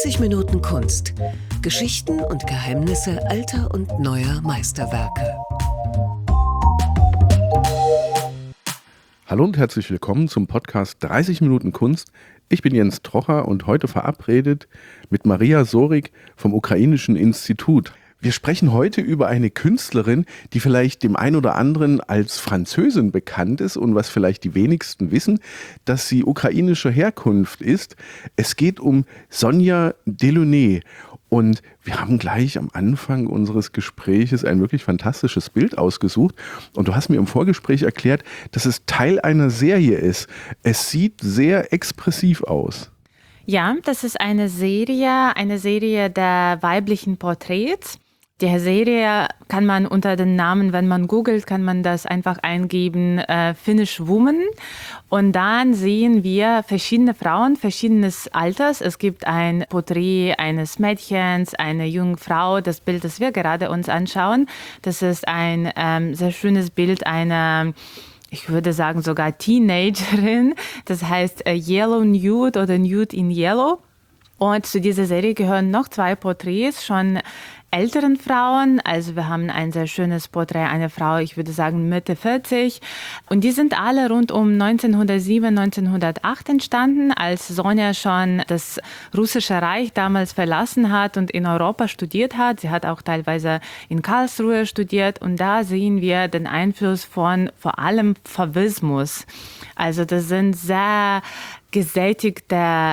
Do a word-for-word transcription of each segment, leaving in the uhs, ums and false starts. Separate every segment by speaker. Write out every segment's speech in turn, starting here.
Speaker 1: dreißig Minuten Kunst. Geschichten und Geheimnisse alter und neuer Meisterwerke.
Speaker 2: Hallo und herzlich willkommen zum Podcast dreißig Minuten Kunst. Ich bin Jens Trocher und heute verabredet mit Maria Sorik vom Ukrainischen Institut. Wir sprechen heute über eine Künstlerin, die vielleicht dem einen oder anderen als Französin bekannt ist und was vielleicht die wenigsten wissen, dass sie ukrainischer Herkunft ist. Es geht um Sonja Delaunay. Und wir haben gleich am Anfang unseres Gespräches ein wirklich fantastisches Bild ausgesucht. Und du hast mir im Vorgespräch erklärt, dass es Teil einer Serie ist. Es sieht sehr expressiv aus.
Speaker 3: Ja, das ist eine Serie, eine Serie der weiblichen Porträts. Die Serie kann man unter den Namen, wenn man googelt, kann man das einfach eingeben, äh, Finnish Woman. Und dann sehen wir verschiedene Frauen, verschiedenes Alters. Es gibt ein Porträt eines Mädchens, eine junge Frau. Das Bild, das wir gerade uns anschauen, das ist ein ähm, sehr schönes Bild einer, ich würde sagen sogar Teenagerin. Das heißt äh, Yellow Nude oder Nude in Yellow. Und zu dieser Serie gehören noch zwei Porträts, schon älteren Frauen. Also wir haben ein sehr schönes Porträt einer Frau, ich würde sagen Mitte vierzig. Und die sind alle rund um neunzehnhundertsieben, neunzehnhundertacht entstanden, als Sonja schon das russische Reich damals verlassen hat und in Europa studiert hat. Sie hat auch teilweise in Karlsruhe studiert. Und da sehen wir den Einfluss von vor allem Fauvismus. Also das sind sehr gesättigte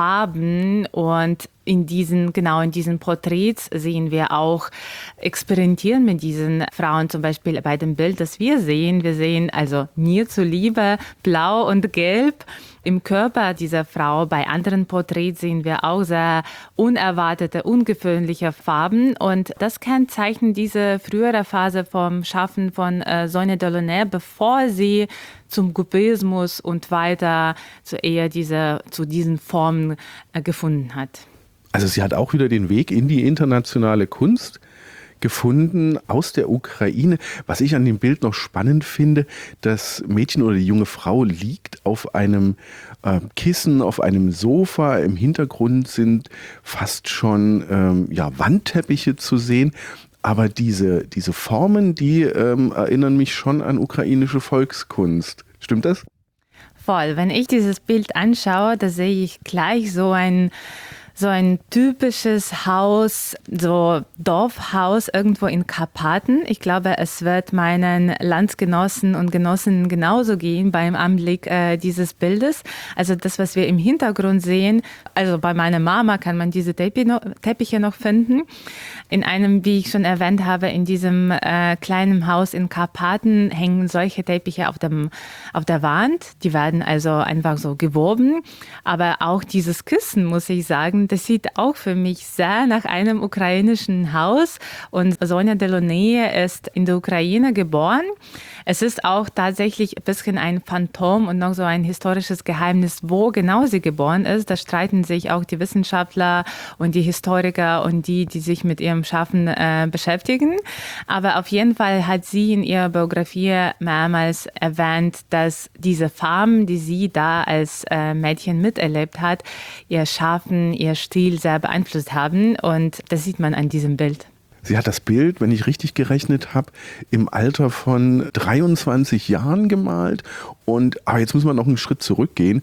Speaker 3: Farben und in diesen, genau in diesen Porträts sehen wir auch experimentieren mit diesen Frauen, zum Beispiel bei dem Bild, das wir sehen. Wir sehen also mir zuliebe blau und gelb im Körper dieser Frau. Bei anderen Porträts sehen wir auch sehr unerwartete, ungewöhnliche Farben. Und das kennzeichnet diese frühere Phase vom Schaffen von äh, Sonja Delaunay, bevor sie zum Kubismus und weiter zu eher diese, zu diesen Formen äh, gefunden hat.
Speaker 2: Also sie hat auch wieder den Weg in die internationale Kunst gefunden aus der Ukraine. Was ich an dem Bild noch spannend finde, das Mädchen oder die junge Frau liegt auf einem äh, Kissen, auf einem Sofa. Im Hintergrund sind fast schon ähm, ja, Wandteppiche zu sehen. Aber diese, diese Formen, die ähm, erinnern mich schon an ukrainische Volkskunst. Stimmt das?
Speaker 3: Voll. Wenn ich dieses Bild anschaue, da sehe ich gleich so ein So ein typisches Haus, so Dorfhaus irgendwo in Karpaten. Ich glaube, es wird meinen Landsgenossen und Genossinnen genauso gehen beim Anblick äh, dieses Bildes. Also das, was wir im Hintergrund sehen, also bei meiner Mama kann man diese Teppiche noch finden. In einem, wie ich schon erwähnt habe, in diesem äh, kleinen Haus in Karpaten hängen solche Teppiche auf dem, auf der Wand. Die werden also einfach so gewoben. Aber auch dieses Kissen, muss ich sagen, das sieht auch für mich sehr nach einem ukrainischen Haus. Und Sonja Delaunay ist in der Ukraine geboren. Es ist auch tatsächlich ein bisschen ein Phantom und noch so ein historisches Geheimnis, wo genau sie geboren ist. Da streiten sich auch die Wissenschaftler und die Historiker und die, die sich mit ihrem Schaffen äh, beschäftigen. Aber auf jeden Fall hat sie in ihrer Biografie mehrmals erwähnt, dass diese Farben, die sie da als äh, Mädchen miterlebt hat, ihr Schaffen, ihr Stil sehr beeinflusst haben. Und das sieht man an diesem Bild.
Speaker 2: Sie hat das Bild, wenn ich richtig gerechnet habe, im Alter von dreiundzwanzig Jahren gemalt. Und aber jetzt müssen wir noch einen Schritt zurückgehen.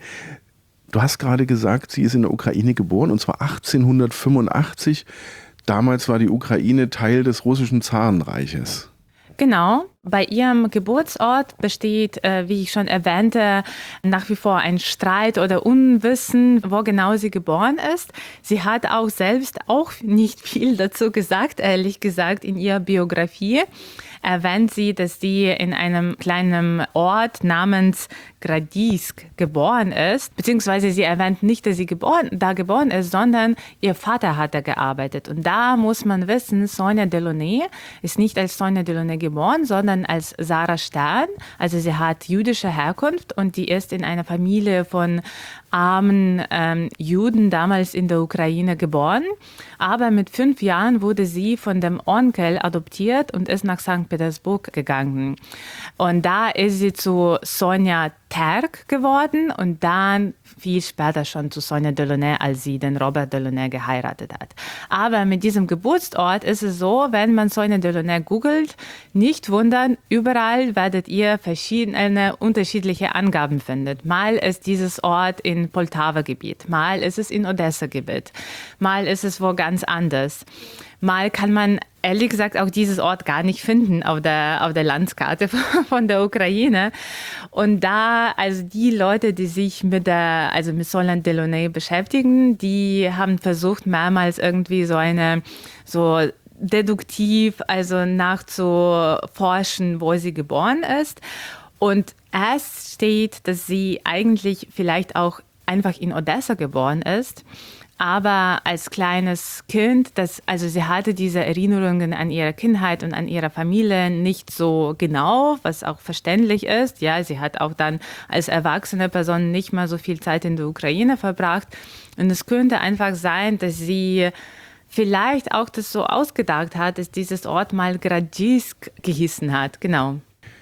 Speaker 2: Du hast gerade gesagt, sie ist in der Ukraine geboren, und zwar achtzehnhundertfünfundachtzig. Damals war die Ukraine Teil des russischen Zarenreiches.
Speaker 3: Genau. Bei ihrem Geburtsort besteht, äh, wie ich schon erwähnte, nach wie vor ein Streit oder Unwissen, wo genau sie geboren ist. Sie hat auch selbst auch nicht viel dazu gesagt, ehrlich gesagt, in ihrer Biografie. Erwähnt sie, dass sie in einem kleinen Ort namens Gradisk geboren ist, beziehungsweise sie erwähnt nicht, dass sie geboren, da geboren ist, sondern ihr Vater hat da gearbeitet. Und da muss man wissen, Sonja Delaunay ist nicht als Sonja Delaunay geboren, sondern als Sarah Stern. Also sie hat jüdische Herkunft und die ist in einer Familie von armen ähm, Juden damals in der Ukraine geboren. Aber mit fünf Jahren wurde sie von dem Onkel adoptiert und ist nach Sankt Petersburg gegangen. Und da ist sie zu Sonja Kerk geworden und dann viel später schon zu Sonia Delaunay, als sie den Robert Delaunay geheiratet hat. Aber mit diesem Geburtsort ist es so, wenn man Sonia Delaunay googelt, nicht wundern, überall werdet ihr verschiedene unterschiedliche Angaben finden. Mal ist dieses Ort in Poltawa-Gebiet, mal ist es in Odessa-Gebiet, mal ist es wo ganz anders. Mal kann man ehrlich gesagt auch dieses Ort gar nicht finden auf der, auf der Landkarte von der Ukraine. Und da, also die Leute, die sich mit der, also mit Sonia Delaunay beschäftigen, die haben versucht, mehrmals irgendwie so eine, so deduktiv, also nachzuforschen, wo sie geboren ist. Und es steht, dass sie eigentlich vielleicht auch einfach in Odessa geboren ist. Aber als kleines Kind, das, also sie hatte diese Erinnerungen an ihre Kindheit und an ihre Familie nicht so genau, was auch verständlich ist. Ja, sie hat auch dann als erwachsene Person nicht mal so viel Zeit in der Ukraine verbracht. Und es könnte einfach sein, dass sie vielleicht auch das so ausgedacht hat, dass dieses Ort mal Gradzinsk gehießen hat. Genau.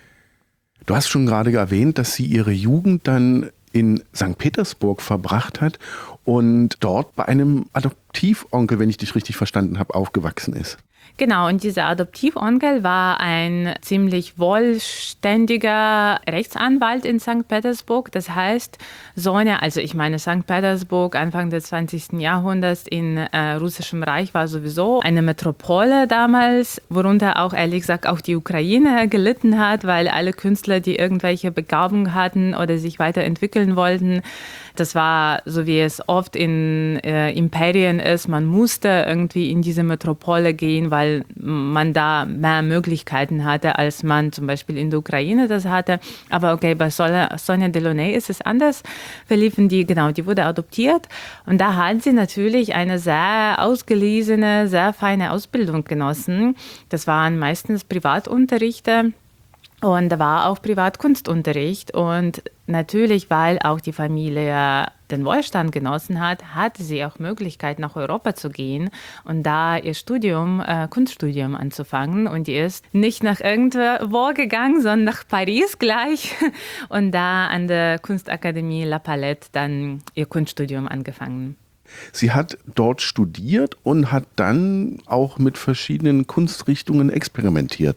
Speaker 2: Du hast schon gerade erwähnt, dass sie ihre Jugend dann in Sankt Petersburg verbracht hat und dort bei einem Adoptivonkel, wenn ich dich richtig verstanden habe, aufgewachsen ist.
Speaker 3: Genau, und dieser Adoptivonkel war ein ziemlich wohlständiger Rechtsanwalt in Sankt Petersburg. Das heißt, Sonia, also ich meine Sankt Petersburg, Anfang des zwanzigsten Jahrhunderts in äh, Russischem Reich war sowieso eine Metropole damals, worunter auch ehrlich gesagt auch die Ukraine gelitten hat, weil alle Künstler, die irgendwelche Begabung hatten oder sich weiterentwickeln wollten, das war, so wie es oft in äh, Imperien ist, man musste irgendwie in diese Metropole gehen, weil man da mehr Möglichkeiten hatte, als man zum Beispiel in der Ukraine das hatte. Aber okay, bei Sonia Delaunay ist es anders. Verliefen die, genau, die wurde adoptiert und da hat sie natürlich eine sehr ausgelesene, sehr feine Ausbildung genossen. Das waren meistens Privatunterrichte. Und da war auch Privatkunstunterricht und natürlich, weil auch die Familie den Wohlstand genossen hat, hatte sie auch Möglichkeit, nach Europa zu gehen und da ihr Studium, äh, Kunststudium anzufangen. Und die ist nicht nach irgendwo gegangen, sondern nach Paris gleich und da an der Kunstakademie La Palette dann ihr Kunststudium angefangen.
Speaker 2: Sie hat dort studiert und hat dann auch mit verschiedenen Kunstrichtungen experimentiert.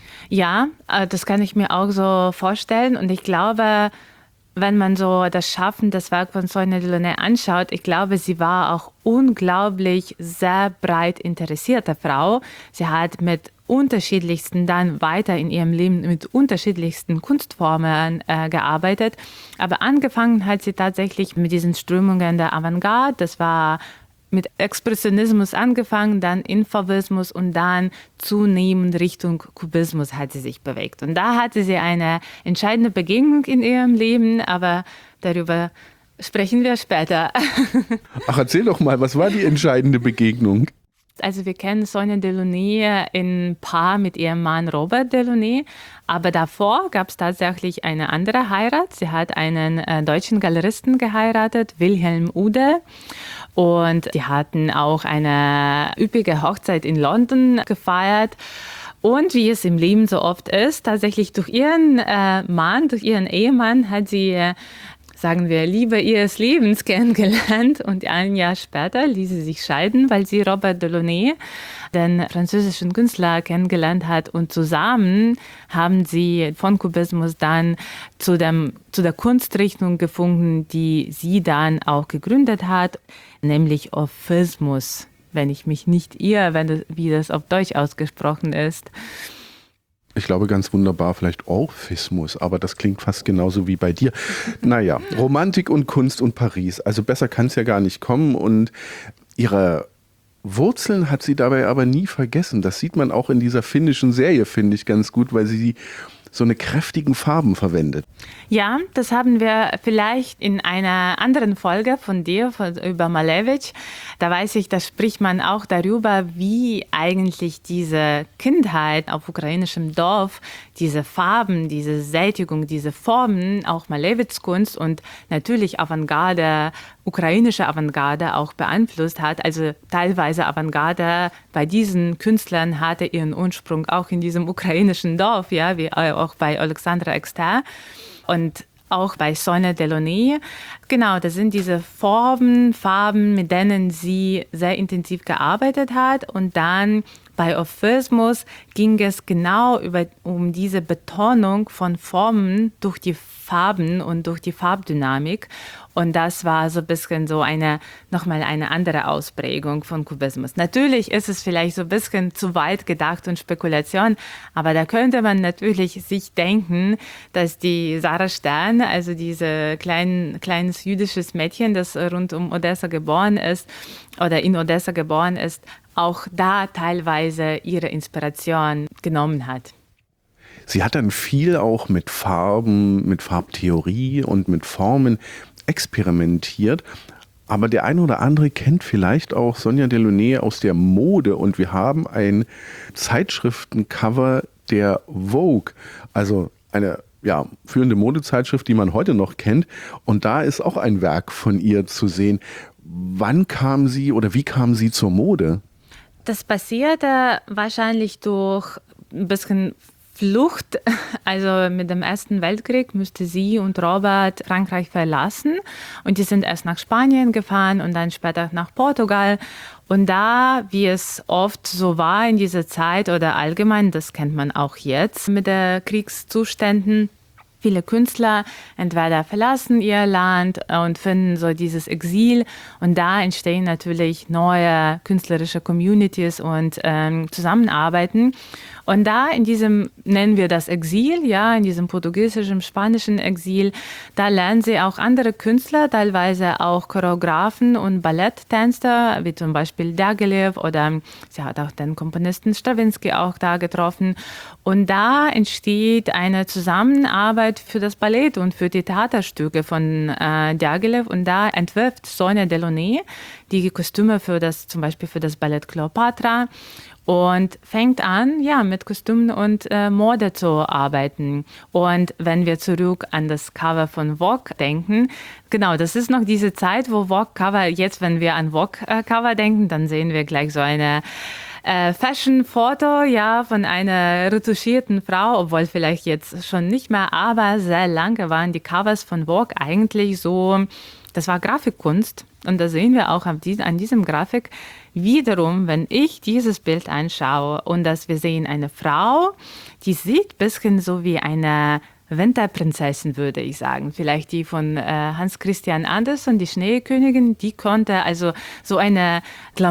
Speaker 3: Ja, das kann ich mir auch so vorstellen und ich glaube, wenn man so das Schaffen des Werk von Sonia Delaunay anschaut, ich glaube, sie war auch unglaublich sehr breit interessierte Frau. Sie hat mit unterschiedlichsten dann weiter in ihrem Leben mit unterschiedlichsten Kunstformen äh, gearbeitet, aber angefangen hat sie tatsächlich mit diesen Strömungen der Avantgarde. Das war mit Expressionismus angefangen, dann in Fauvismus und dann zunehmend Richtung Kubismus hat sie sich bewegt. Und da hatte sie eine entscheidende Begegnung in ihrem Leben, aber darüber sprechen wir später.
Speaker 2: Ach, erzähl doch mal, was war die entscheidende Begegnung?
Speaker 3: Also wir kennen Sonia Delaunay in Paar mit ihrem Mann Robert Delaunay, aber davor gab es tatsächlich eine andere Heirat. Sie hat einen äh, deutschen Galeristen geheiratet, Wilhelm Ude. Und die hatten auch eine üppige Hochzeit in London gefeiert. Und wie es im Leben so oft ist, tatsächlich durch ihren äh, Mann, durch ihren Ehemann hat sie, äh, sagen wir, Liebe ihres Lebens kennengelernt. Und ein Jahr später ließ sie sich scheiden, weil sie Robert Delaunay, den französischen Künstler, kennengelernt hat. Und zusammen haben sie von Kubismus dann zu, dem, zu der Kunstrichtung gefunden, die sie dann auch gegründet hat, nämlich Orphismus, wenn ich mich nicht irre, wenn das, wie das auf Deutsch ausgesprochen ist.
Speaker 2: Ich glaube ganz wunderbar, vielleicht Orphismus, aber das klingt fast genauso wie bei dir. Naja, Romantik und Kunst und Paris, also besser kann es ja gar nicht kommen und ihre Wurzeln hat sie dabei aber nie vergessen. Das sieht man auch in dieser finnischen Serie, finde ich, ganz gut, weil sie so eine kräftigen Farben verwendet.
Speaker 3: Ja, das haben wir vielleicht in einer anderen Folge von dir, von, über Malevich. Da weiß ich, da spricht man auch darüber, wie eigentlich diese Kindheit auf ukrainischem Dorf, diese Farben, diese Sättigung, diese Formen, auch Malevichs Kunst und natürlich Avantgarde, ukrainische Avantgarde auch beeinflusst hat. Also teilweise Avantgarde bei diesen Künstlern hatte ihren Ursprung auch in diesem ukrainischen Dorf, ja, wie auch bei Alexandra Exter. Und auch bei Sonia Delaunay. Genau, das sind diese Formen, Farben, mit denen sie sehr intensiv gearbeitet hat. Und dann bei Orphismus ging es genau über, um diese Betonung von Formen durch die Farben und durch die Farbdynamik. Und das war so ein bisschen so eine, nochmal eine andere Ausprägung von Kubismus. Natürlich ist es vielleicht so ein bisschen zu weit gedacht und Spekulation, aber da könnte man natürlich sich denken, dass die Sarah Stern, also diese klein, kleines jüdisches Mädchen, das rund um Odessa geboren ist oder in Odessa geboren ist, auch da teilweise ihre Inspiration genommen hat.
Speaker 2: Sie hat dann viel auch mit Farben, mit Farbtheorie und mit Formen experimentiert. Aber der eine oder andere kennt vielleicht auch Sonia Delaunay aus der Mode. Und wir haben ein Zeitschriftencover der Vogue, also eine ja, führende Modezeitschrift, die man heute noch kennt. Und da ist auch ein Werk von ihr zu sehen. Wann kam sie oder wie kam sie zur Mode?
Speaker 3: Das passierte wahrscheinlich durch ein bisschen Flucht. Also mit dem Ersten Weltkrieg musste sie und Robert Frankreich verlassen. Und die sind erst nach Spanien gefahren und dann später nach Portugal. Und da, wie es oft so war in dieser Zeit oder allgemein, das kennt man auch jetzt mit den Kriegszuständen, viele Künstler entweder verlassen ihr Land und finden so dieses Exil. Und da entstehen natürlich neue künstlerische Communities und ähm, Zusammenarbeiten. Und da in diesem, nennen wir das Exil, ja, in diesem portugiesischen, spanischen Exil, da lernen sie auch andere Künstler, teilweise auch Choreografen und Balletttänzer, wie zum Beispiel Diaghilev, oder sie hat auch den Komponisten Stravinsky auch da getroffen. Und da entsteht eine Zusammenarbeit für das Ballett und für die Theaterstücke von äh, Diaghilev. Und da entwirft Sonia Delaunay die Kostüme für das, zum Beispiel für das Ballett Kleopatra. Und fängt an, ja, mit Kostümen und äh, Mode zu arbeiten. Und wenn wir zurück an das Cover von Vogue denken, genau, das ist noch diese Zeit, wo Vogue-Cover, jetzt wenn wir an Vogue-Cover denken, dann sehen wir gleich so eine äh, Fashion-Foto, ja, von einer retuschierten Frau, obwohl vielleicht jetzt schon nicht mehr, aber sehr lange waren die Covers von Vogue eigentlich so, das war Grafikkunst. Und da sehen wir auch an diesem, an diesem Grafik wiederum, wenn ich dieses Bild anschaue und dass wir sehen eine Frau, die sieht ein bisschen so wie eine Winterprinzessin, würde ich sagen. Vielleicht die von äh, Hans Christian Andersen, die Schneekönigin, die konnte, also so eine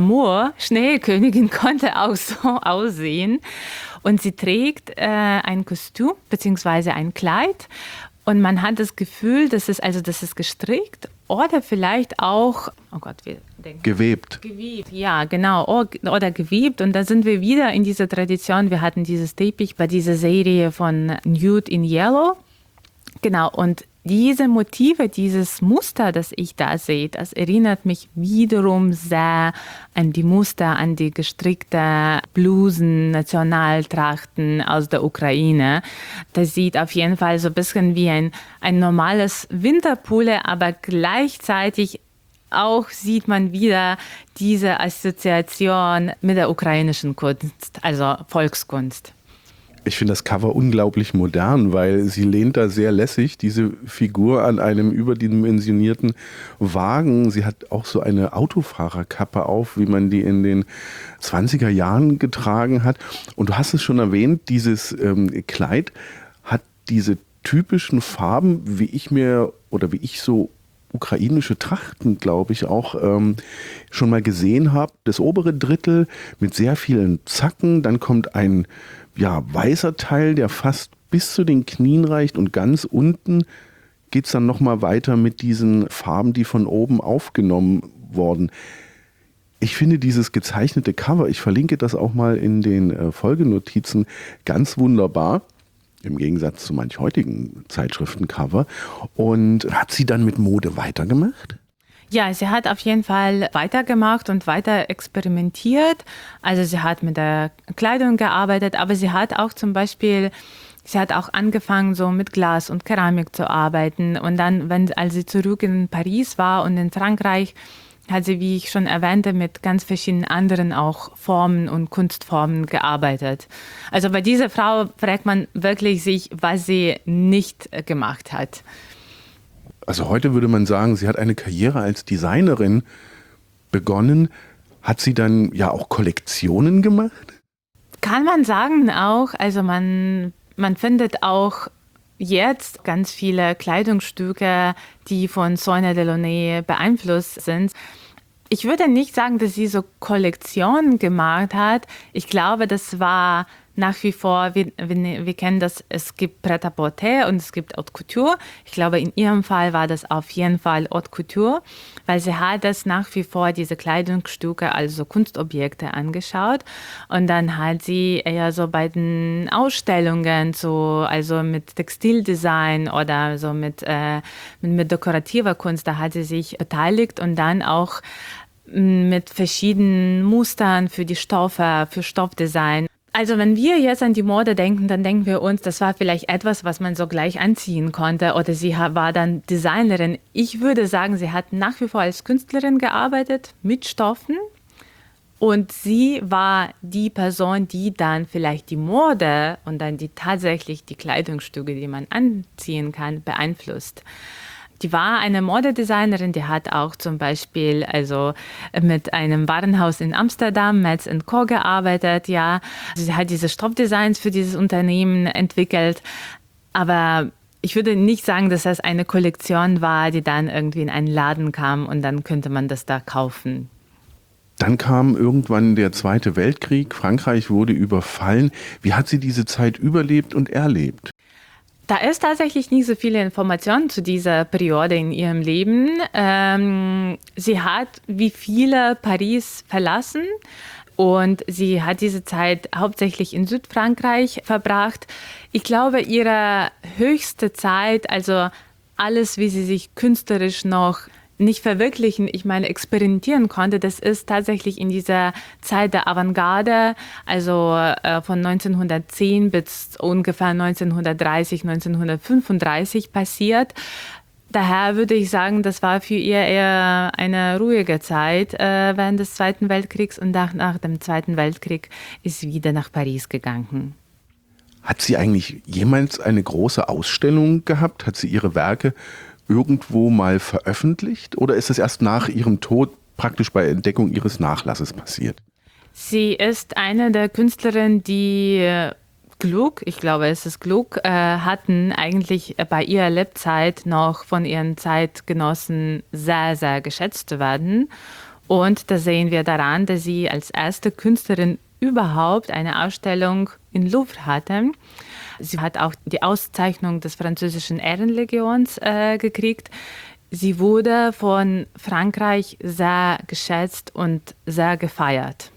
Speaker 3: Glamour-Schneekönigin konnte auch so aussehen. Und sie trägt äh, ein Kostüm bzw. ein Kleid. Und man hat das Gefühl, dass es, also, das ist gestrickt oder vielleicht auch, oh Gott, wir denken.
Speaker 2: Gewebt.
Speaker 3: Gewebt, ja, genau. Oder gewebt. Und da sind wir wieder in dieser Tradition. Wir hatten dieses Teppich bei dieser Serie von Nude in Yellow. Genau. Und diese Motive, dieses Muster, das ich da sehe, das erinnert mich wiederum sehr an die Muster, an die gestrickten Blusen, Nationaltrachten aus der Ukraine. Das sieht auf jeden Fall so ein bisschen wie ein, ein normales Winterpulle, aber gleichzeitig auch sieht man wieder diese Assoziation mit der ukrainischen Kunst, also Volkskunst.
Speaker 2: Ich finde das Cover unglaublich modern, weil sie lehnt da sehr lässig, diese Figur an einem überdimensionierten Wagen. Sie hat auch so eine Autofahrerkappe auf, wie man die in den zwanziger Jahren getragen hat. Und du hast es schon erwähnt, dieses ähm, Kleid hat diese typischen Farben, wie ich mir oder wie ich so ukrainische Trachten, glaube ich, auch ähm, schon mal gesehen habe. Das obere Drittel mit sehr vielen Zacken, dann kommt ein ja, weißer Teil, der fast bis zu den Knien reicht und ganz unten geht es dann nochmal weiter mit diesen Farben, die von oben aufgenommen wurden. Ich finde dieses gezeichnete Cover, ich verlinke das auch mal in den äh, Folgenotizen, ganz wunderbar. Im Gegensatz zu manch heutigen Zeitschriftencover. Und hat sie dann mit Mode weitergemacht?
Speaker 3: Ja, sie hat auf jeden Fall weitergemacht und weiter experimentiert. Also sie hat mit der Kleidung gearbeitet, aber sie hat auch zum Beispiel, sie hat auch angefangen, so mit Glas und Keramik zu arbeiten. Und dann, wenn, als sie zurück in Paris war und in Frankreich, hat sie, wie ich schon erwähnte, mit ganz verschiedenen anderen auch Formen und Kunstformen gearbeitet. Also bei dieser Frau fragt man wirklich sich, was sie nicht gemacht hat.
Speaker 2: Also heute würde man sagen, sie hat eine Karriere als Designerin begonnen. Hat sie dann ja auch Kollektionen gemacht?
Speaker 3: Kann man sagen auch. Also man, man findet auch jetzt ganz viele Kleidungsstücke, die von Sonia Delaunay beeinflusst sind. Ich würde nicht sagen, dass sie so Kollektionen gemacht hat. Ich glaube, das war nach wie vor, wir, wir, wir kennen das, es gibt Prêt-à-porter und es gibt Haute Couture. Ich glaube, in ihrem Fall war das auf jeden Fall Haute Couture, weil sie hat das nach wie vor, diese Kleidungsstücke, also Kunstobjekte angeschaut. Und dann hat sie eher so bei den Ausstellungen, so, also mit Textildesign oder so mit, äh, mit, mit dekorativer Kunst, da hat sie sich beteiligt und dann auch mit verschiedenen Mustern für die Stoffe, für Stoffdesign. Also wenn wir jetzt an die Mode denken, dann denken wir uns, das war vielleicht etwas, was man so gleich anziehen konnte oder sie war dann Designerin. Ich würde sagen, sie hat nach wie vor als Künstlerin gearbeitet mit Stoffen und sie war die Person, die dann vielleicht die Mode und dann die tatsächlich die Kleidungsstücke, die man anziehen kann, beeinflusst. Die war eine Modedesignerin, die hat auch zum Beispiel also mit einem Warenhaus in Amsterdam, Metz and Co. gearbeitet. Ja. Sie hat diese Stoffdesigns für dieses Unternehmen entwickelt. Aber ich würde nicht sagen, dass das eine Kollektion war, die dann irgendwie in einen Laden kam und dann könnte man das da kaufen.
Speaker 2: Dann kam irgendwann der Zweite Weltkrieg. Frankreich wurde überfallen. Wie hat sie diese Zeit überlebt und erlebt?
Speaker 3: Da ist tatsächlich nicht so viele Informationen zu dieser Periode in ihrem Leben. Ähm, sie hat wie viele Paris verlassen und sie hat diese Zeit hauptsächlich in Südfrankreich verbracht. Ich glaube, ihre höchste Zeit, also alles, wie sie sich künstlerisch noch nicht verwirklichen, ich meine experimentieren konnte, das ist tatsächlich in dieser Zeit der Avantgarde, also äh, von neunzehnhundertzehn bis ungefähr neunzehnhundertdreißig, neunzehnhundertfünfunddreißig passiert. Daher würde ich sagen, das war für ihr eher eine ruhige Zeit äh, während des Zweiten Weltkriegs und nach, nach dem Zweiten Weltkrieg ist sie wieder nach Paris gegangen.
Speaker 2: Hat sie eigentlich jemals eine große Ausstellung gehabt? Hat sie ihre Werke irgendwo mal veröffentlicht oder ist es erst nach ihrem Tod praktisch bei Entdeckung ihres Nachlasses passiert?
Speaker 3: Sie ist eine der Künstlerinnen, die Glück, ich glaube es ist Glück, äh, hatten eigentlich bei ihrer Lebzeit noch von ihren Zeitgenossen sehr, sehr geschätzt zu werden. Und da sehen wir daran, dass sie als erste Künstlerin überhaupt eine Ausstellung in Louvre hatte. Sie hat auch die Auszeichnung des französischen Ehrenlegions äh, gekriegt. Sie wurde von Frankreich sehr geschätzt und sehr gefeiert.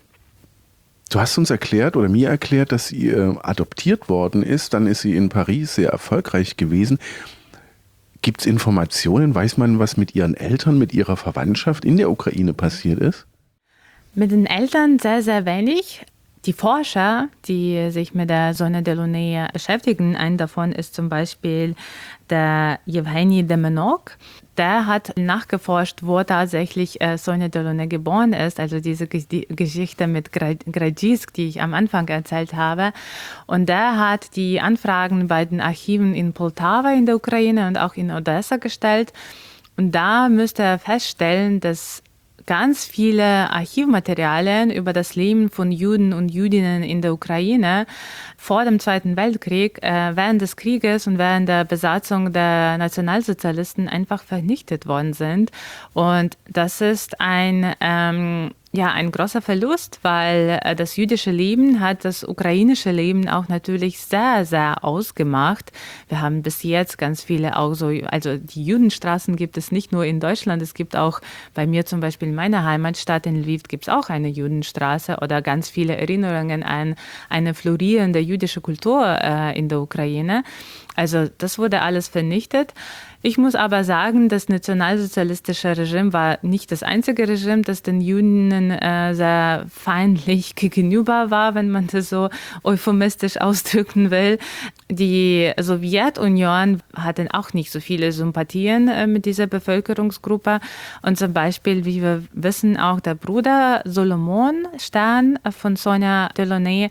Speaker 2: Du hast uns erklärt oder mir erklärt, dass sie äh, adoptiert worden ist. Dann ist sie in Paris sehr erfolgreich gewesen. Gibt es Informationen? Weiß man, was mit ihren Eltern, mit ihrer Verwandtschaft in der Ukraine passiert ist?
Speaker 3: Mit den Eltern sehr, sehr wenig. Die Forscher, die sich mit der Sonia Delaunay beschäftigen, ein davon ist zum Beispiel der Yevgeny Demenok. Der hat nachgeforscht, wo tatsächlich äh, Sonia Delaunay geboren ist, also diese G- die Geschichte mit Gradzinsk, die ich am Anfang erzählt habe. Und der hat die Anfragen bei den Archiven in Poltawa in der Ukraine und auch in Odessa gestellt. Und da müsste er feststellen, dass ganz viele Archivmaterialien über das Leben von Juden und Jüdinnen in der Ukraine vor dem Zweiten Weltkrieg, äh, während des Krieges und während der Besatzung der Nationalsozialisten einfach vernichtet worden sind. Und das ist ein, ähm, ja, ein großer Verlust, weil äh, das jüdische Leben hat das ukrainische Leben auch natürlich sehr, sehr ausgemacht. Wir haben bis jetzt ganz viele auch so, also die Judenstraßen gibt es nicht nur in Deutschland, es gibt auch bei mir zum Beispiel in meiner Heimatstadt in Lviv gibt es auch eine Judenstraße oder ganz viele Erinnerungen an eine florierende jüdische Kultur äh, in der Ukraine. Also das wurde alles vernichtet. Ich muss aber sagen, das nationalsozialistische Regime war nicht das einzige Regime, das den Juden äh, sehr feindlich gegenüber war, wenn man das so euphemistisch ausdrücken will. Die Sowjetunion hatte auch nicht so viele Sympathien äh, mit dieser Bevölkerungsgruppe. Und zum Beispiel, wie wir wissen, auch der Bruder Solomon Stern von Sonia Delaunay,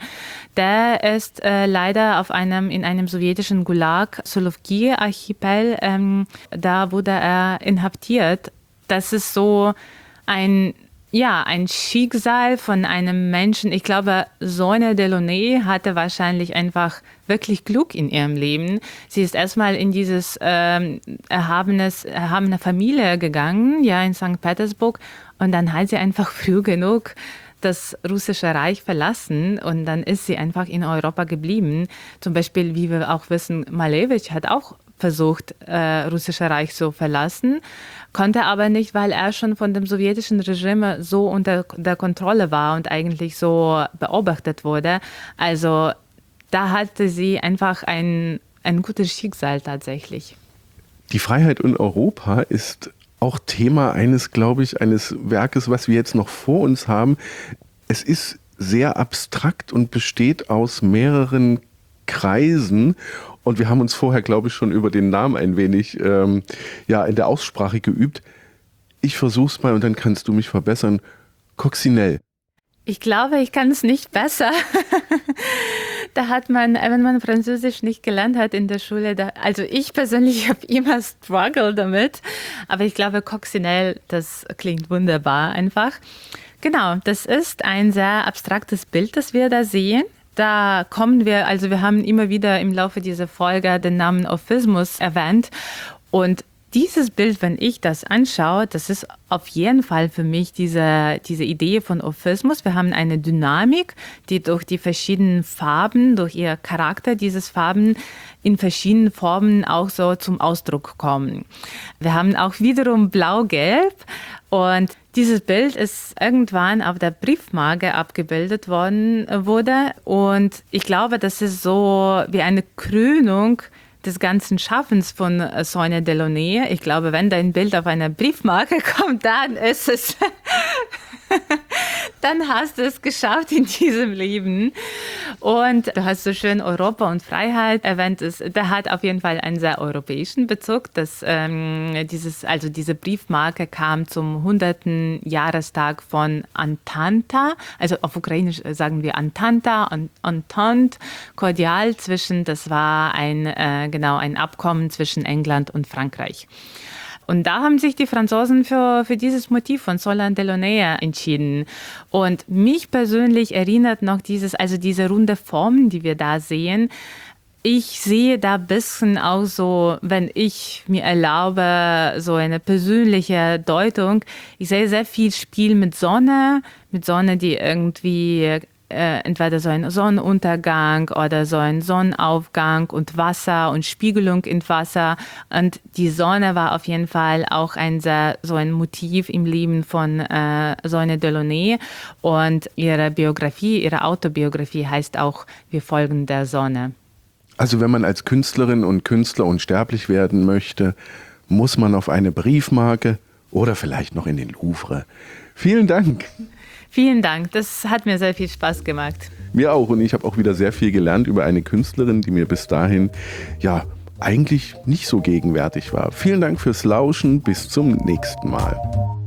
Speaker 3: der ist äh, leider auf einem, in einem sowjetischen Gulag, Solovki-Archipel, ähm, ähm, da wurde er inhaftiert. Das ist so ein, ja, ein Schicksal von einem Menschen. Ich glaube, Sonia Delaunay hatte wahrscheinlich einfach wirklich Glück in ihrem Leben. Sie ist erstmal in dieses ähm, erhabenes, erhabene Familie gegangen, ja, in Sankt Petersburg. Und dann hat sie einfach früh genug das russische Reich verlassen und dann ist sie einfach in Europa geblieben. Zum Beispiel, wie wir auch wissen, Malevich hat auch versucht, äh, russische Reich zu verlassen, konnte aber nicht, weil er schon von dem sowjetischen Regime so unter der Kontrolle war und eigentlich so beobachtet wurde. Also da hatte sie einfach ein, ein gutes Schicksal tatsächlich.
Speaker 2: Die Freiheit in Europa ist auch Thema eines, glaube ich, eines Werkes, was wir jetzt noch vor uns haben. Es ist sehr abstrakt und besteht aus mehreren Kreisen. Und wir haben uns vorher, glaube ich, schon über den Namen ein wenig ähm, ja, in der Aussprache geübt. Ich versuche es mal und dann kannst du mich verbessern. Coccinelle.
Speaker 3: Ich glaube, ich kann es nicht besser. Da hat man, wenn man Französisch nicht gelernt hat in der Schule, da, also ich persönlich habe immer Struggle damit, aber ich glaube, Coccinelle, das klingt wunderbar einfach. Genau, das ist ein sehr abstraktes Bild, das wir da sehen. Da kommen wir, also wir haben immer wieder im Laufe dieser Folge den Namen Orphismus erwähnt und dieses Bild, wenn ich das anschaue, das ist auf jeden Fall für mich diese, diese Idee von Orphismus. Wir haben eine Dynamik, die durch die verschiedenen Farben, durch ihr Charakter dieses Farben in verschiedenen Formen auch so zum Ausdruck kommen. Wir haben auch wiederum Blau-Gelb und dieses Bild ist irgendwann auf der Briefmarke abgebildet worden wurde und ich glaube, das ist so wie eine Krönung des ganzen Schaffens von Sonia Delaunay. Ich glaube, wenn dein Bild auf einer Briefmarke kommt, dann ist es, dann hast du es geschafft in diesem Leben. Und du hast so schön Europa und Freiheit erwähnt. Der hat auf jeden Fall einen sehr europäischen Bezug. Das, ähm, dieses, also diese Briefmarke kam zum hundertsten Jahrestag von Antanta. Also auf Ukrainisch sagen wir Antanta und Entente Cordial zwischen, das war ein, äh, genau, ein Abkommen zwischen England und Frankreich. Und da haben sich die Franzosen für, für dieses Motiv von Sonia Delaunay entschieden. Und mich persönlich erinnert noch dieses, also diese runde Form, die wir da sehen. Ich sehe da ein bisschen auch so, wenn ich mir erlaube, so eine persönliche Deutung. Ich sehe sehr viel Spiel mit Sonne, mit Sonne, die irgendwie Äh, entweder so ein Sonnenuntergang oder so ein Sonnenaufgang und Wasser und Spiegelung in Wasser. Und die Sonne war auf jeden Fall auch ein sehr, so ein Motiv im Leben von äh, Sonia Delaunay. Und ihre Biografie, ihre Autobiografie heißt auch Wir folgen der Sonne.
Speaker 2: Also wenn man als Künstlerin und Künstler unsterblich werden möchte, muss man auf eine Briefmarke oder vielleicht noch in den Louvre. Vielen Dank.
Speaker 3: Vielen Dank, das hat mir sehr viel Spaß gemacht.
Speaker 2: Mir auch und ich habe auch wieder sehr viel gelernt über eine Künstlerin, die mir bis dahin ja eigentlich nicht so gegenwärtig war. Vielen Dank fürs Lauschen, bis zum nächsten Mal.